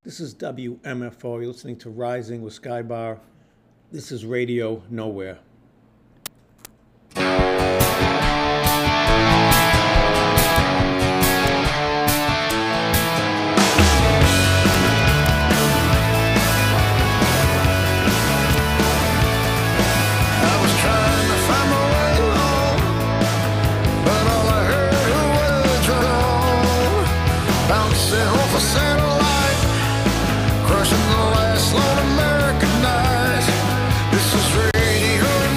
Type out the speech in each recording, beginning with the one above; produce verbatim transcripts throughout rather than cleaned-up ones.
This is W M F O. You're listening to Rising with Skybar. This is Radio Nowhere. Crushing the last lone American night. This is Radio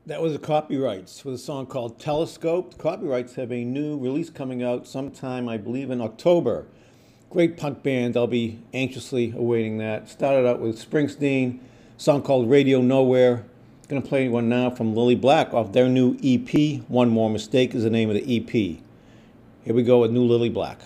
That was the Copyrights with a song called Telescope. The Copyrights have a new release coming out sometime, I believe, in October. Great punk band. I'll be anxiously awaiting that. Started out with Springsteen, a song called Radio Nowhere. Going to play one now from Lily Black off their new E P. One More Mistake is the name of the E P. Here we go with new Lily Black.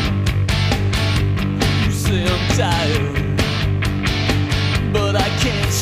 But I can't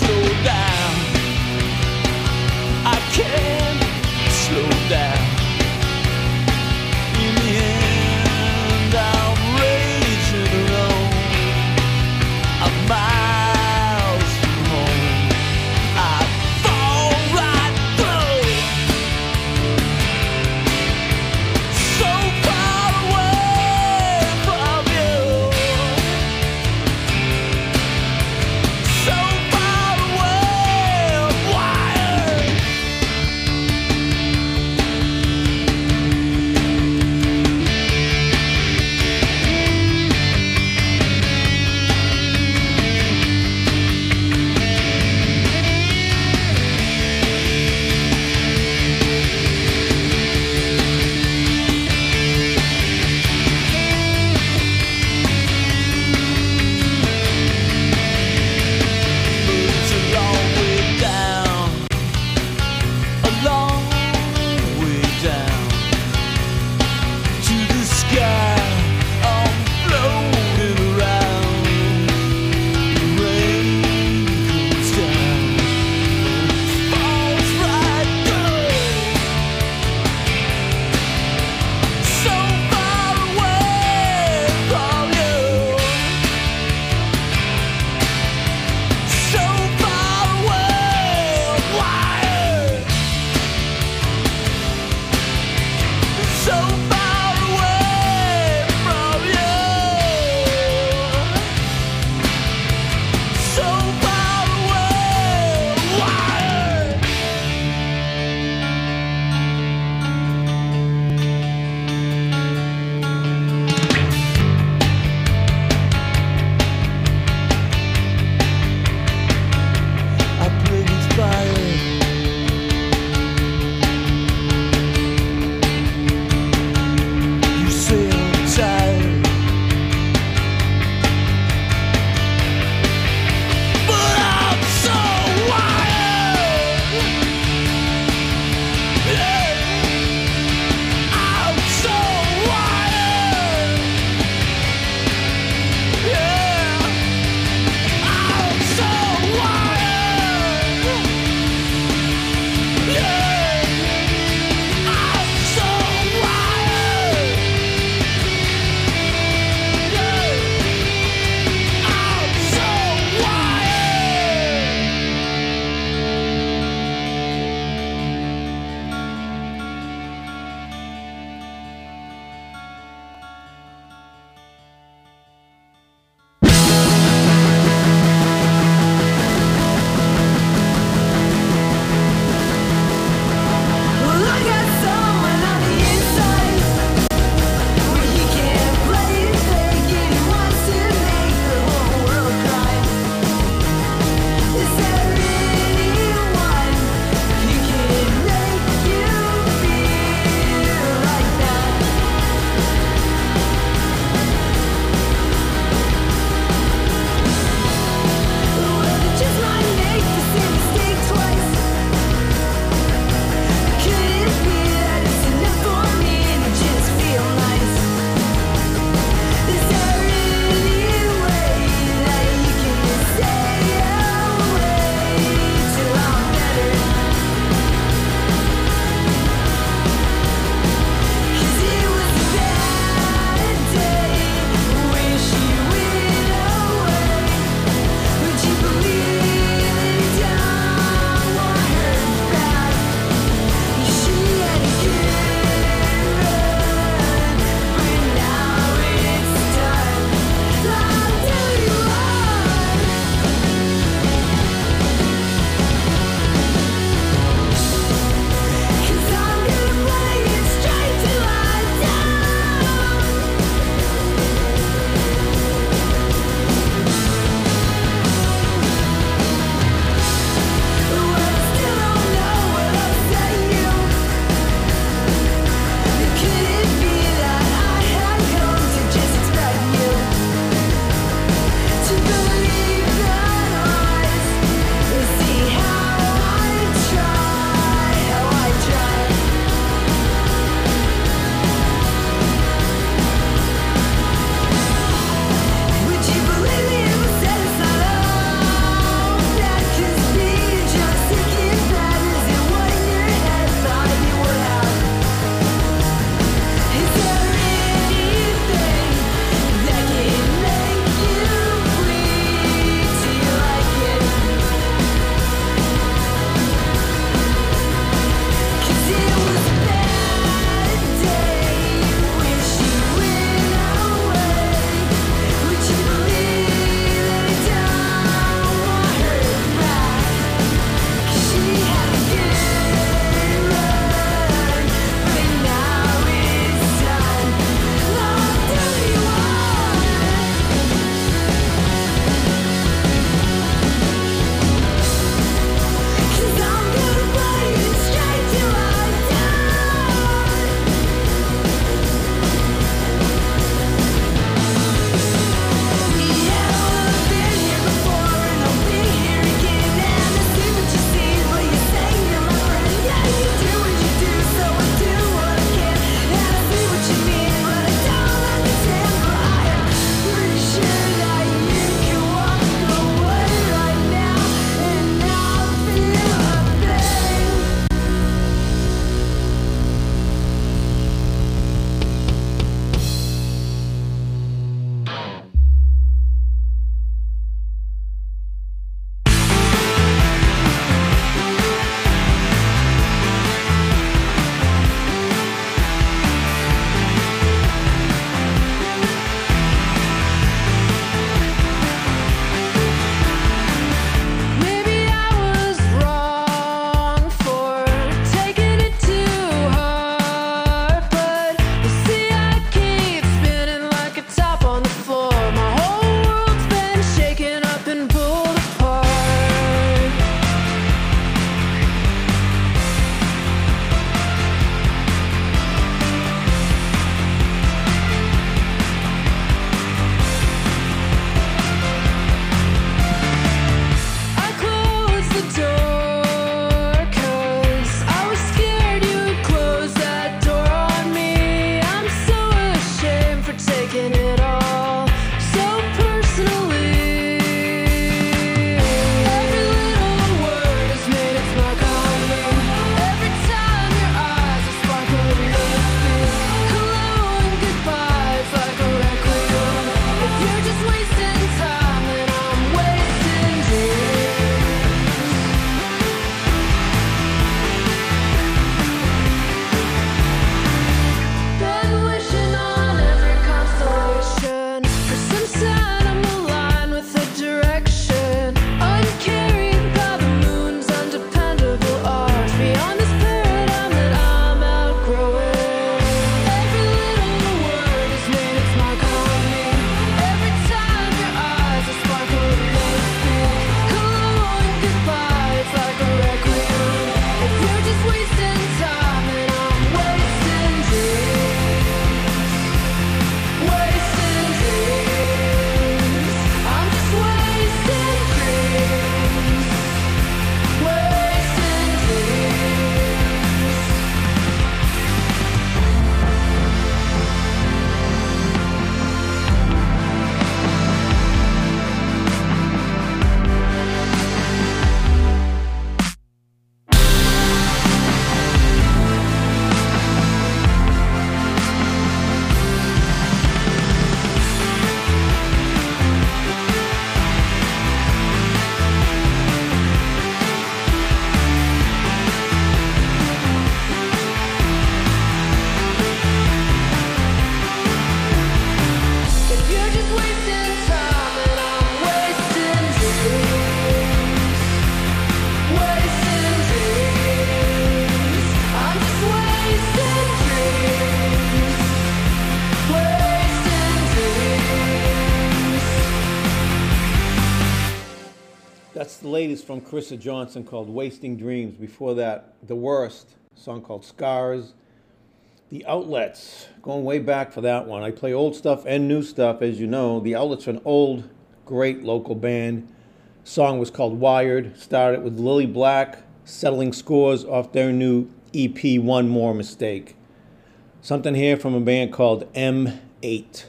the latest from Carissa Johnson called Wasting Dreams. Before that, The Worst, a song called Scars. The Outlets, going way back for that one. I play old stuff and new stuff, as you know. The Outlets are an old, great local band. Song was called Wired. Started with Lily Black, settling scores off their new E P, One More Mistake. Something here from a band called M eight.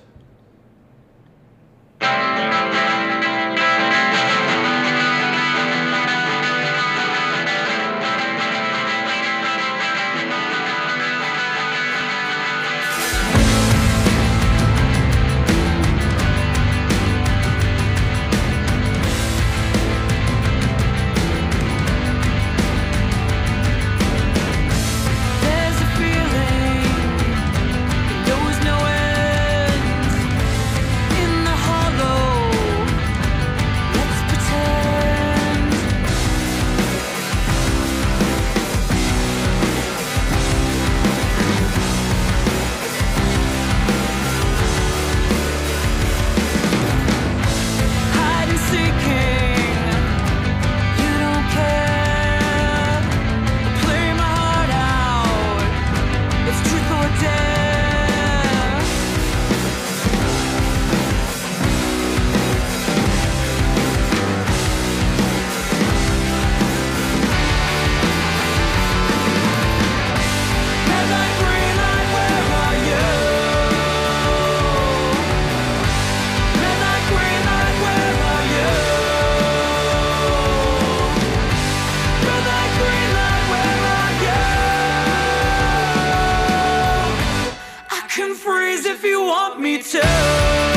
If you want me to.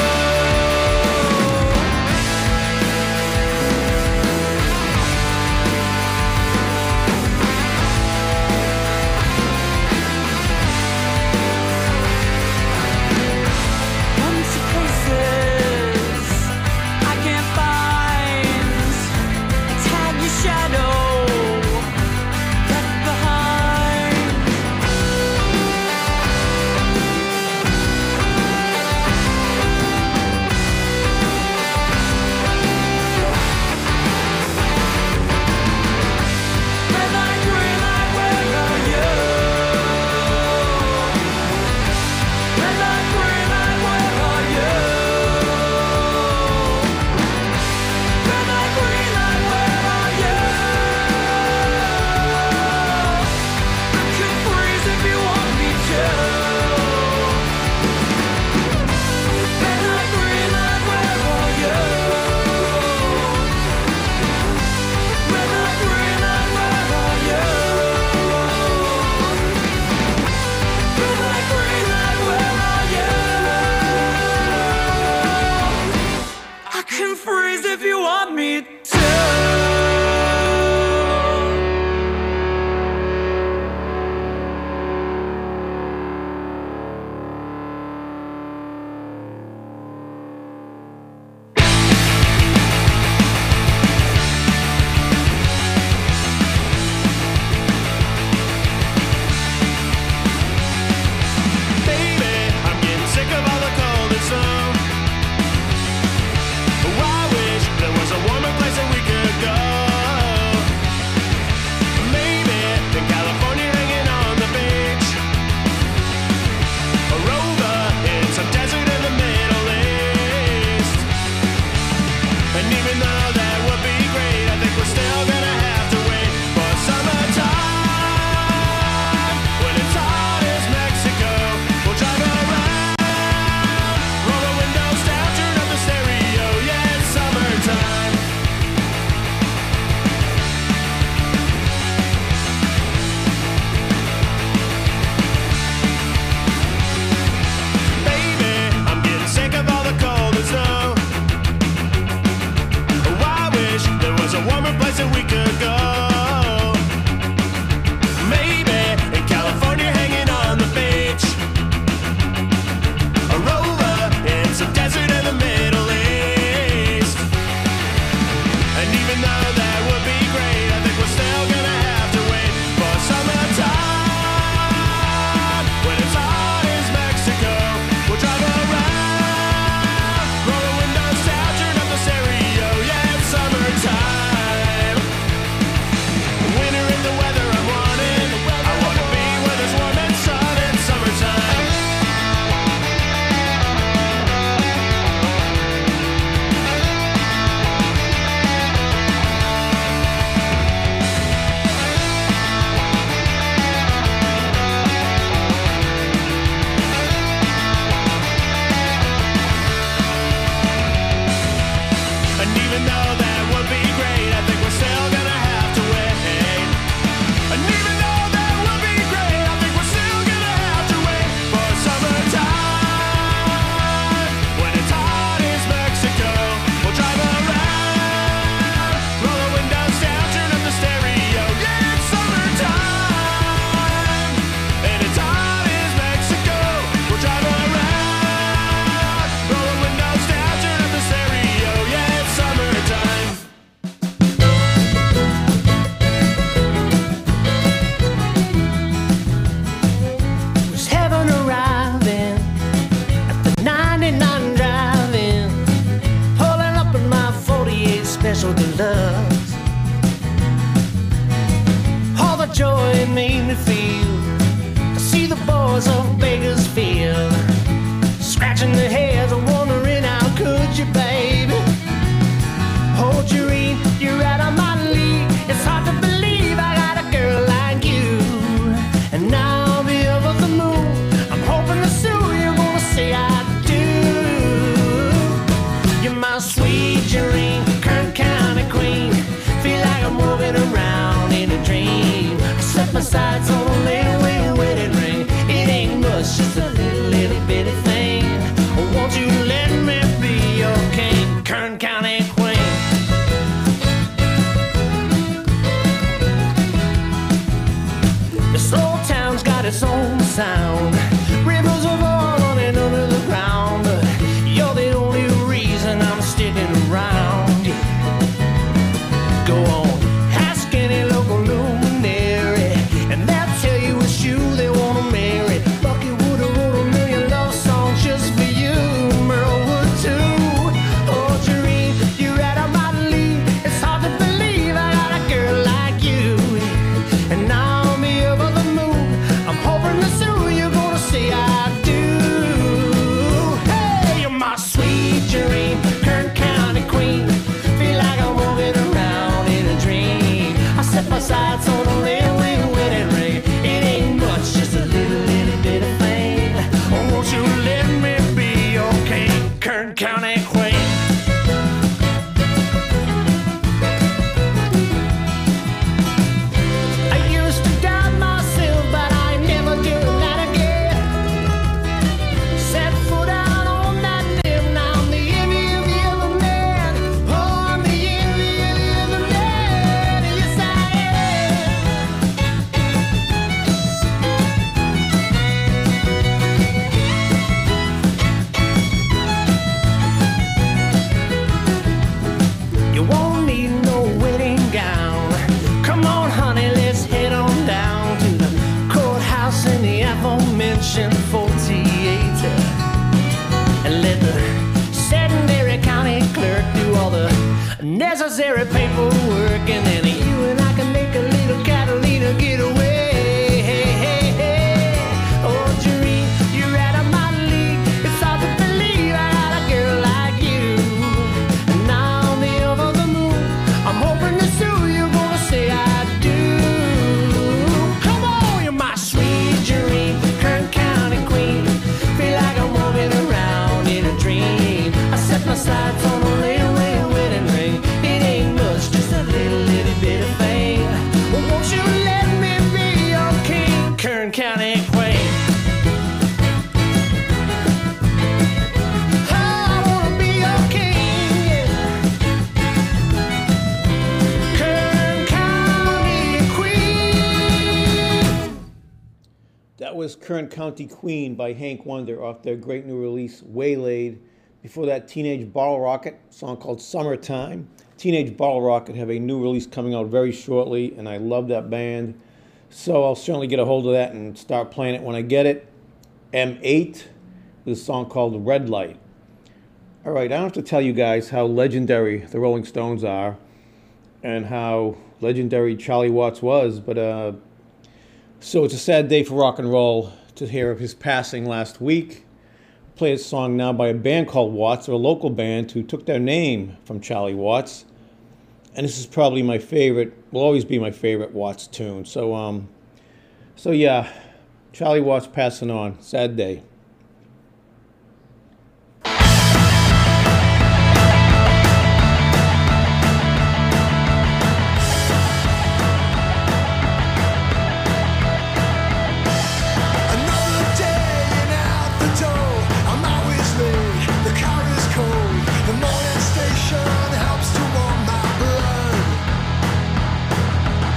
was Kern County Queen by Hank Wonder off their great new release, Waylaid. Before that, Teenage Bottle Rocket, a song called Summertime. Teenage Bottle Rocket have a new release coming out very shortly, and I love that band. So I'll certainly get a hold of that and start playing it when I get it. M eight with a song called Red Light. All right, I don't have to tell you guys how legendary the Rolling Stones are and how legendary Charlie Watts was, but uh, so it's a sad day for rock and roll to hear of his passing last week. Play a song now by a band called Watts, or a local band who took their name from Charlie Watts. And this is probably my favorite, will always be my favorite Watts tune. So, um, so yeah, Charlie Watts passing on. Sad day.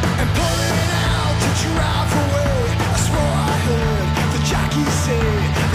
Drive away, I swore I heard the jockey say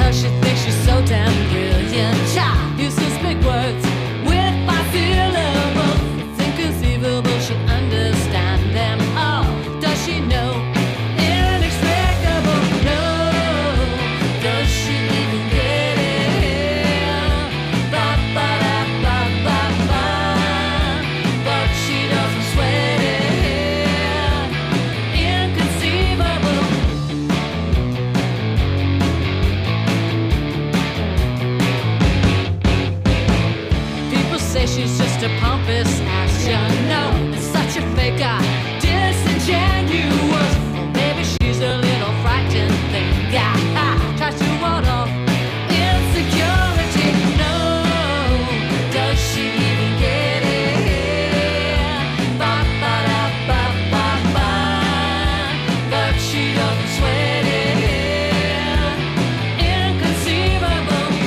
her, she thinks she's so damn brilliant. Child uses big words with five syllables. It's inconceivable she'll understand them all. Does she know? Inexplicable, no. Does she even get it? Ba ba da ba ba ba. But she doesn't sweat it. Inconceivable. People say she's just a pompous ass. You know, it's such a faker, disingenuous. Or maybe she's a little frightened thing. Yeah, tries to ward off insecurity. No, does she even get it? Ba ba da ba ba ba. But she doesn't sweat it. Inconceivable.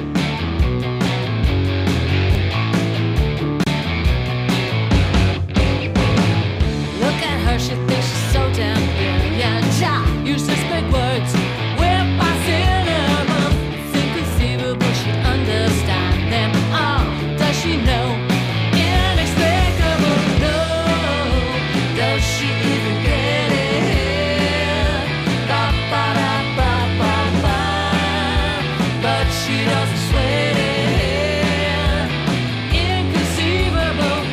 Look at her, she thinks she's so damn brilliant. Child uses big words with five syllables. It's inconceivable she understand them all. Does she know? Inexplicable, no. Does she even get it? Ba ba da ba ba ba. But she doesn't sweat it. Inconceivable.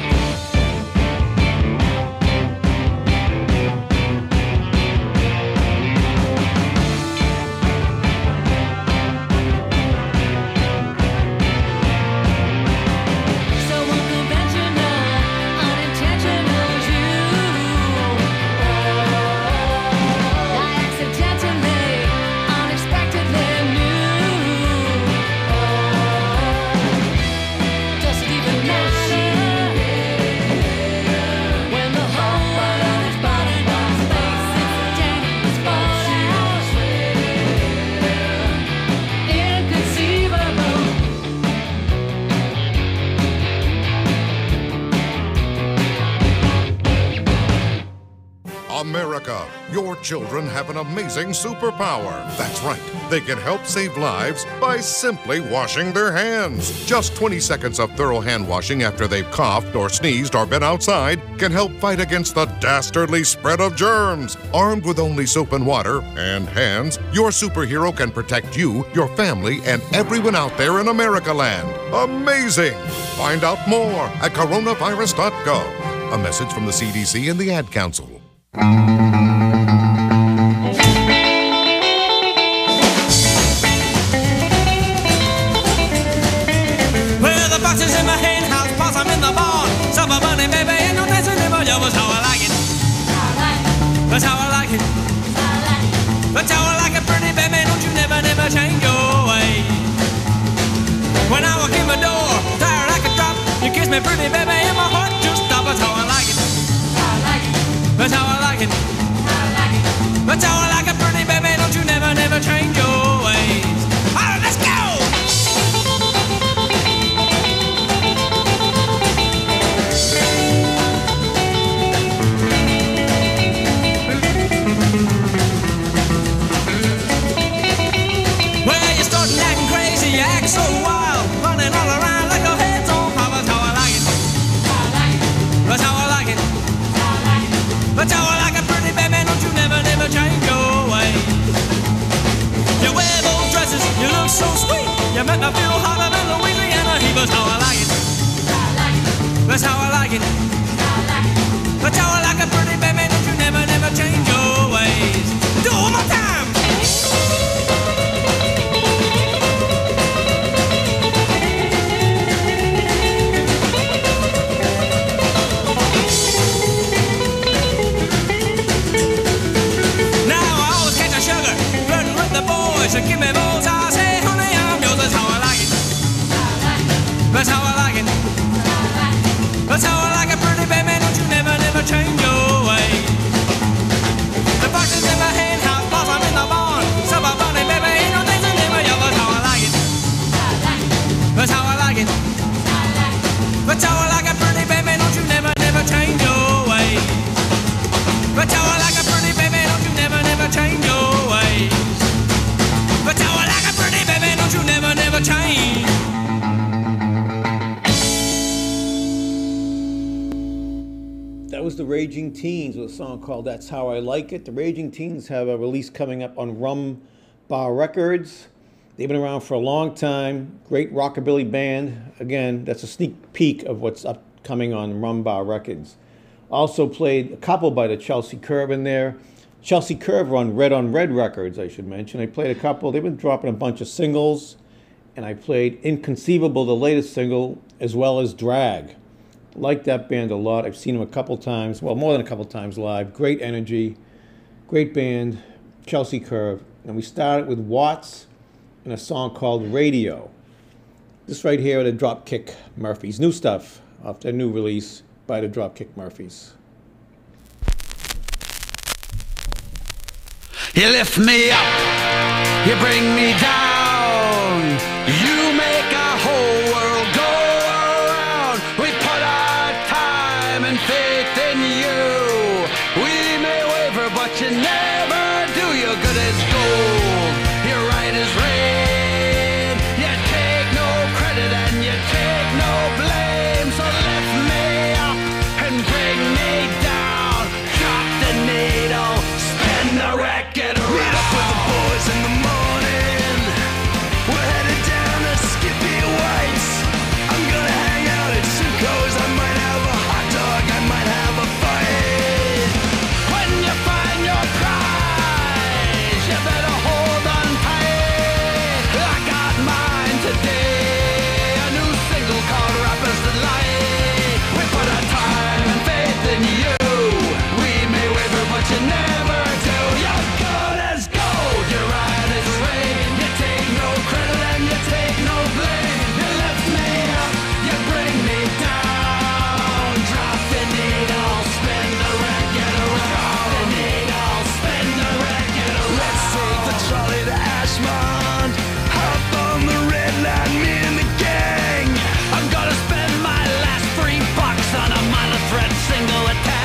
So unconventional, unintentional as you. I accidentally, unexpectedly knew. Does it even matter when the whole world is burning up space? Instantaneous fallout. Inconceivable. America, your children have an amazing superpower. That's right. They can help save lives by simply washing their hands. Just twenty seconds of thorough hand washing after they've coughed or sneezed or been outside can help fight against the dastardly spread of germs. Armed with only soap and water and hands, your superhero can protect you, your family, and everyone out there in America land. Amazing! Find out more at coronavirus dot gov. A message from the C D C and the Ad Council. Well, the box is in my hen house, possum in the barn. Summer bunny, baby, ain't no dancing in my yard. That's how I like it. That's how I like it. That's how I like it, pretty baby. Don't you never, never change your ways. When I walk in my door, tired like a drop. You kiss me, pretty baby, and my heart just stops. That's how I like it. That's how I like it. That's how I like it, pretty baby. Don't you never, never change your ways. All right, let's go. Well, you're starting acting crazy, you act so wild, running all around like your head's on fire. That's how I like it. That's how I like it. That's how I like it, pretty baby. Don't you never, never change your ways. You wear those dresses, you look so sweet. You make me feel hotter than Louisiana heat. That's how I like it. That's how I like it. That's how I like it, pretty baby. Don't you never, never change your ways. Do it one more time. So give me those, I say, honey, I'm yours. That's how I like it. That's how I like it. That's how I like it, pretty That was the Raging Teens with a song called That's How I Like It. The Raging Teens have a release coming up on Rum Bar Records. They've been around for a long time. Great rockabilly band. Again, that's a sneak peek of what's upcoming on Rum Bar Records. Also played a couple by the Chelsea Curve in there. Chelsea Curve are on Red on Red Records, I should mention. I played a couple. They've been dropping a bunch of singles. And I played Inconceivable, the latest single, as well as Drag. Like that band a lot. I've seen them a couple times. Well, more than a couple times live. Great energy. Great band. Chelsea Curve. And we started with Watts and a song called Radio. This right here are the Dropkick Murphys. New stuff off their new release by the Dropkick Murphys. You lift me up, you bring me down, you make our whole world go around. We put our time and faith in you. We may waver, but you never do. You're good as gold, you're right as rain. You take no credit and you take no blame. So lift me up and bring me down. Drop the needle, spin the record. Meet up with the boys in the morning. We're headed down to Skippy White's. I'm gonna hang out at Suko's. I might have a hot dog, I might have a fight. When you find your prize, you better hold on tight. I got mine today, a new single called Rapper's Delight. We put our time and faith in you. We may waver, but you never do. You're good as gold, you're right as rain. You take no credit and you take no blame. You lift me up, you bring me down. Drop the needle, spin the record around. Drop the needle, spin the record around. Let's take the trolley to Ashmont. Hop on the red line, me and the gang. I'm gonna spend my last three bucks on a minor threat single attack.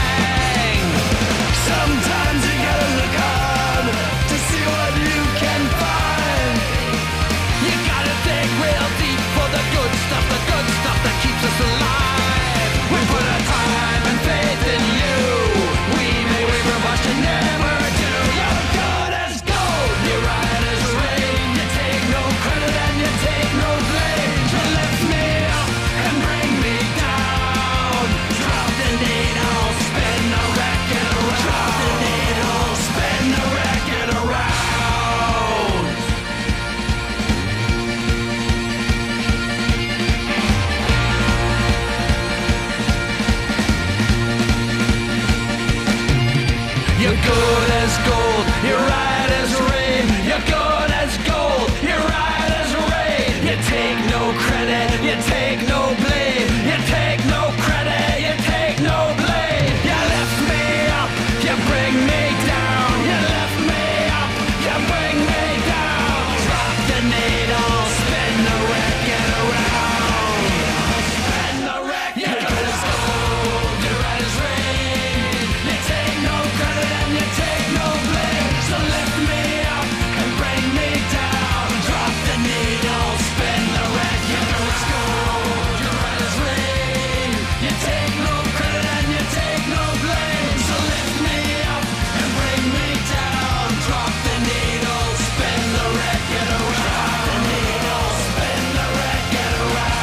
Sometimes you gotta look hard to see what you can find. You gotta dig real deep for the good stuff, the good stuff that keeps us alive. We put our time and faith in you. We may waver, but you never do. You're good as gold, you're right as rain. You take no credit and you take no blame. You lift me up and bring me down. Drop the needle, spin the record around. Drop the needle, spin the record around. You're good as gold, you're right as rain. You're good as gold, you're right as rain. You take no credit, you take no blame. You take no credit, you take no blame. You lift me up, you bring me down. You lift me up, you bring me down. Drop the needle, spin the record around. Spin the record. You're good as gold, you're right as rain. You take no credit and you take no blame. So lift me up and bring me down. Drop the needle, spin the record around. You're right as rain. You take no credit and you take no blame. So lift me up and bring me down. Drop the needle, spin the record around. Drop the needle, spin the record around.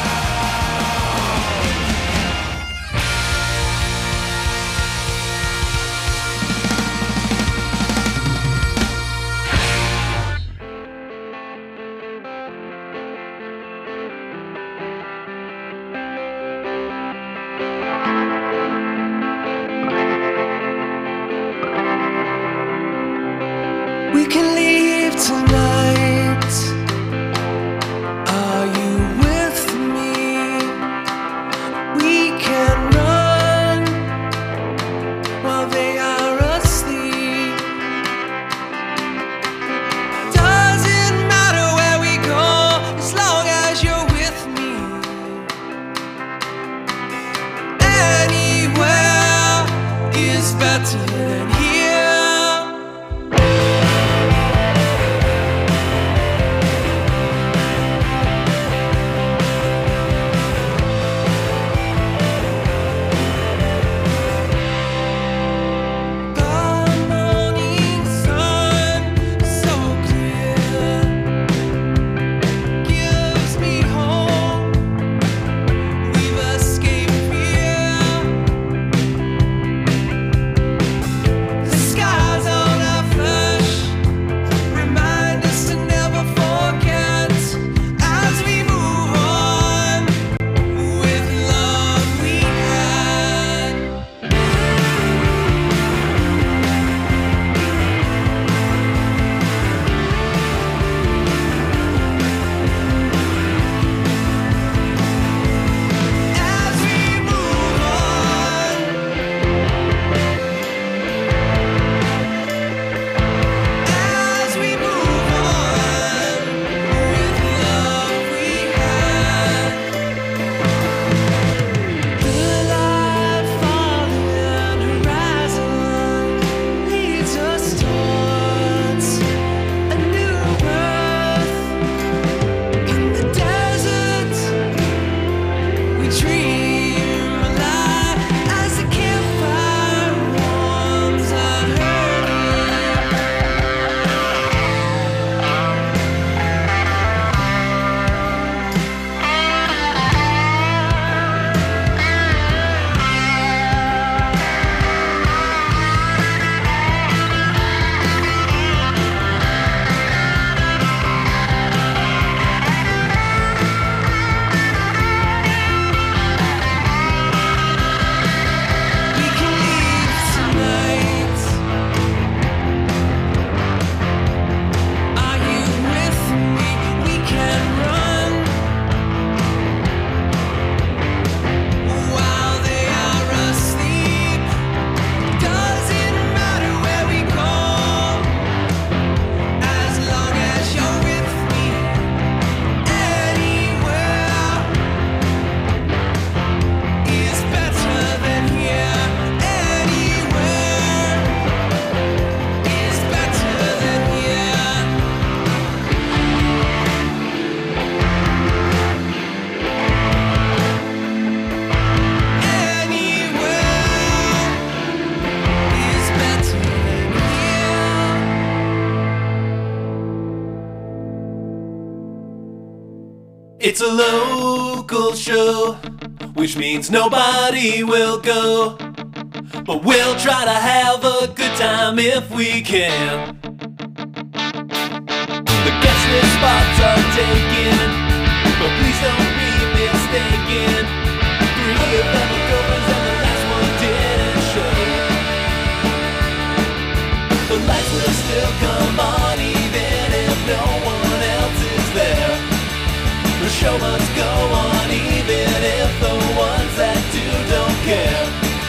We can leave tonight. Are you with me? We can run while they are asleep. Doesn't matter where we go as long as you're with me. Anywhere is better than here. It's a local show, which means nobody will go. But we'll try to have a good time if we can. The guest list spots are taken, but please don't be mistaken. Three of them are goers and the last one didn't show. The lights will still come on even if no one else is there. The show must go on even if the ones that do don't care.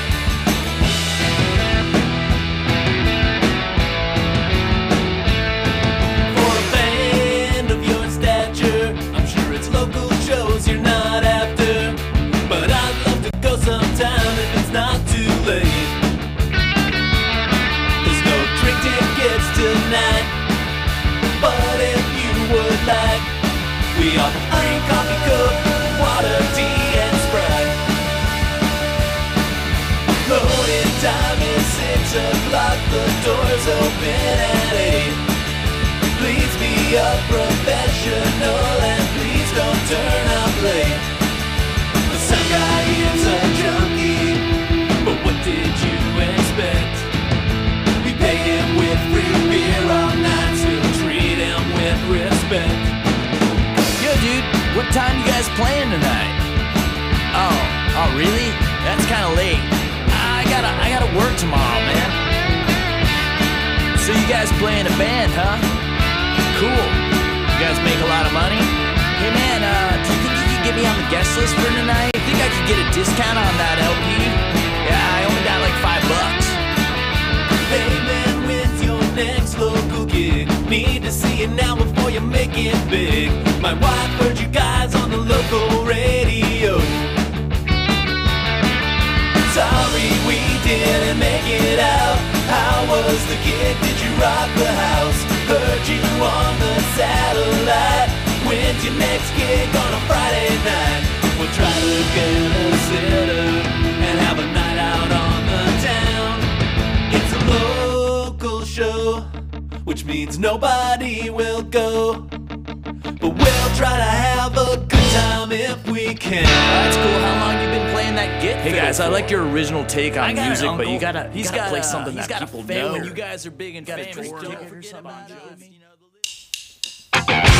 For a band of your stature, I'm sure it's local shows you're not after, but I'd love to go sometime if it's not too late. There's no drink tickets tonight, but if you would like, we offer free coffee, coke, water, tea, and Sprite. Loading time is six o'clock, the doors open at eight. Please be a professional and please don't turn up late. The sound guy is a junkie, but what did you expect? We pay him with free beer all night, still treat him with respect. Yo, dude, what time you guys playing tonight? Oh, oh, really? That's kind of late. I gotta, I gotta work tomorrow, man. So you guys play in a band, huh? Cool. You guys make a lot of money? Hey, man, uh, do you think you could get me on the guest list for tonight? I think I could get a discount on that L P. Yeah, I only got like five bucks. Hey man, when's your next local gig? Need to see it now before you make it big. My wife heard you guys on the local radio. Sorry we didn't make it out. How was the gig? Did you rock the house? Heard you on the satellite. When's your next gig on a Friday night? We'll try to get a sitter and have a night out on the town. It's a local show, which means nobody will go. But we'll try to have a good time if we can. That's cool. How long you been playing that git? Hey guys, I like your original take I on got an music, but uncle. you gotta, He's gotta got play a- something he's that got a people fan know. when you guys are big and Got a famous. drink, Don't don't forget forget about about us. us. You know, the li-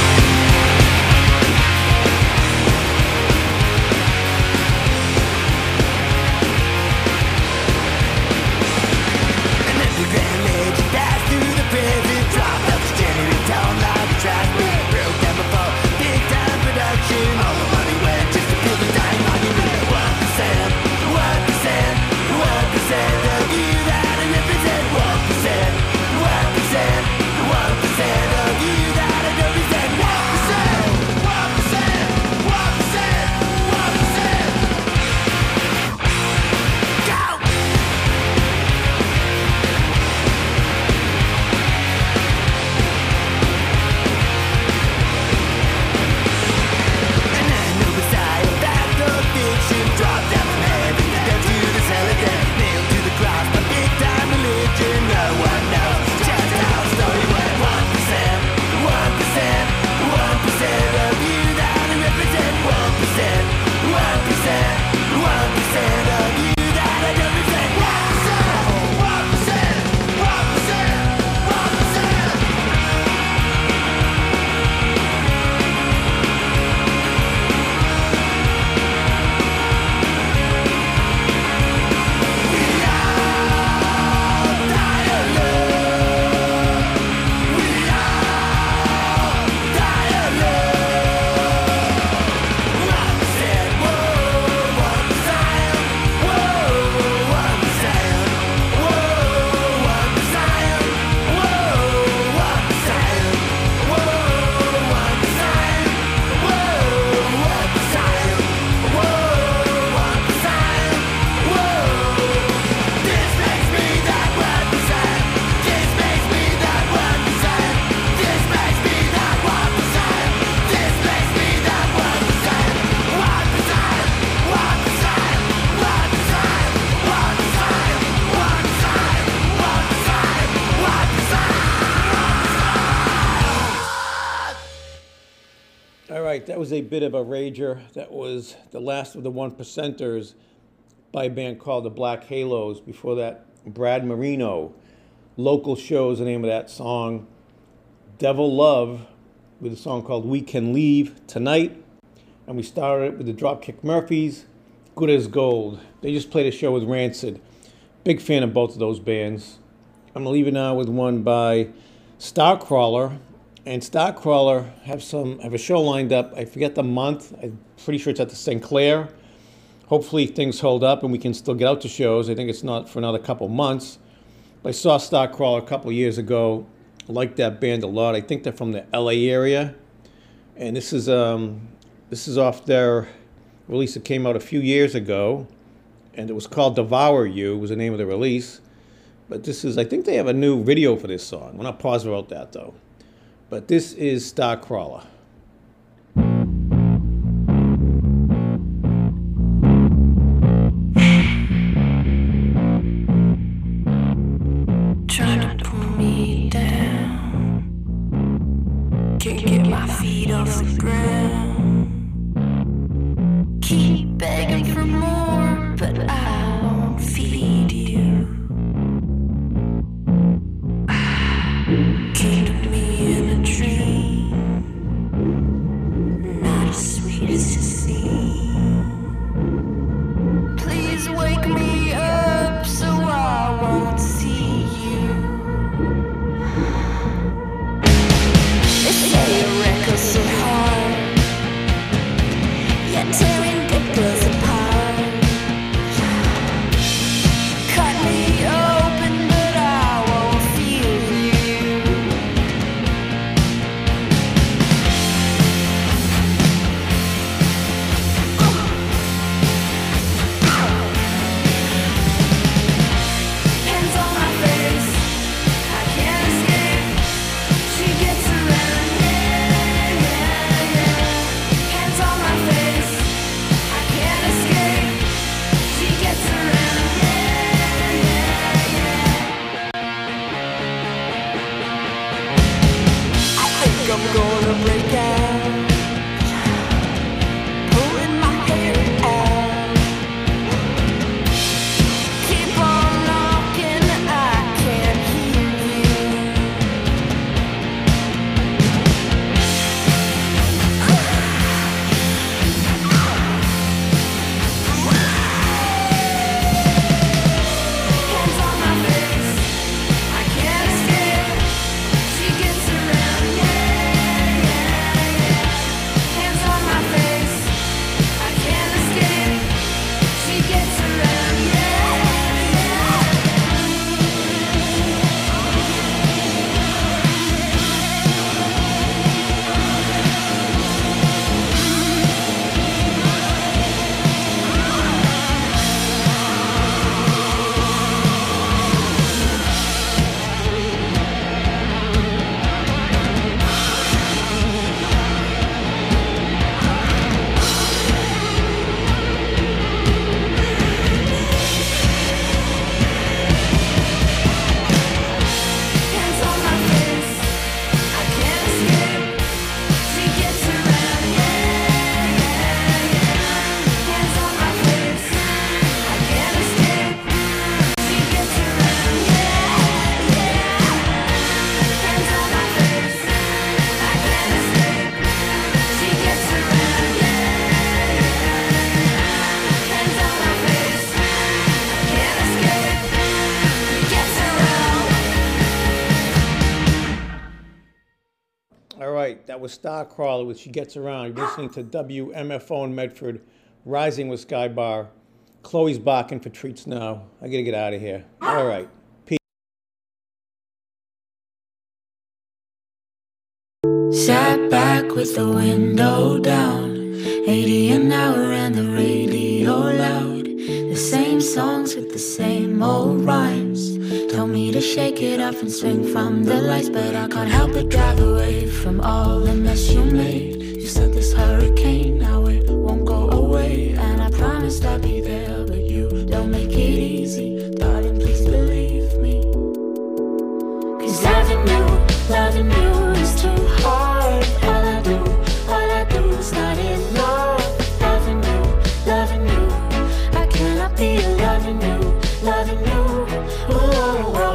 An underground legend passed through the prison, dropped out the standard in town like a track. Broke down before big time production. All the money went just to build a dying monument. One percent, one percent, one percent of you that I represent. One percent, one percent, one percent of you that I represent. One percent, one percent, one percent, one percent. Go! And I know beside a fact of fiction, dropped down from heaven, down to the cell again, nailed to the cross by big time religion. No one knows just how the story went. One percent, one percent, one percent of you that I represent. One percent, one percent, one percent of you that I represent. One percent, one percent, one percent, one percent. We are die alone. right, that was a bit of a rager. That was the last of the one percenters by a band called the Black Halos. Before that, Brad Marino. Local Show is the name of that song. Devil Love with a song called We Can Leave Tonight. And we started with the Dropkick Murphys, Good as Gold. They just played a show with Rancid. Big fan of both of those bands. I'm going to leave it now with one by Starcrawler. And Starcrawler have some have a show lined up. I forget the month. I'm pretty sure it's at the Saint Clair. Hopefully things hold up and we can still get out to shows. I think it's not for another couple months. But I saw Starcrawler a couple years ago. I like that band a lot. I think they're from the L A area. And this is um this is off their release that came out a few years ago. And it was called Devour You was the name of the release. But this is, I think they have a new video for this song. We're not positive about that though. But this is Starcrawler. Trying to pull me down, can't get my feet off the ground. Keep begging for more, but I won't feed you. Came to me in a dream, not as sweet as to see. Please wake me up so I won't see you. They say a record so hard, you're tearing good girls apart. Cut me open, but I won't feel you. Hands on my face, I can't escape. She gets around, yeah, yeah, yeah. Hands on my face, I can't escape. She gets around, yeah, yeah, yeah. I think I'm gonna break out, pulling my hair out. Keep on knocking, I can't hear you. Hands on my face, I can't escape. She gets around, yeah, yeah, yeah. Hands on my face, I can't escape. She gets around, yeah, yeah. Hands on my face, I can't escape. She gets around, yeah, yeah, yeah. Hands on my face, I can't escape. She gets around, yeah, yeah. Hands on my face, I can't escape. She gets around, yeah, yeah. Hands on my face, I can't escape. She gets around. All right, that was Starcrawler with She Gets Around. You're listening to W M F O in Medford, Rising with Sky Bar. Chloe's barking for treats now. I gotta get out of here. All right. Peace. Sat back with the window down, eighty an hour and the radio loud. The same songs with the same old rhymes. Told me to shake it off and swing from the lights, but I can't help but drive away from all the mess you made. You said this hurricane, now it won't go away, and I promised I'd be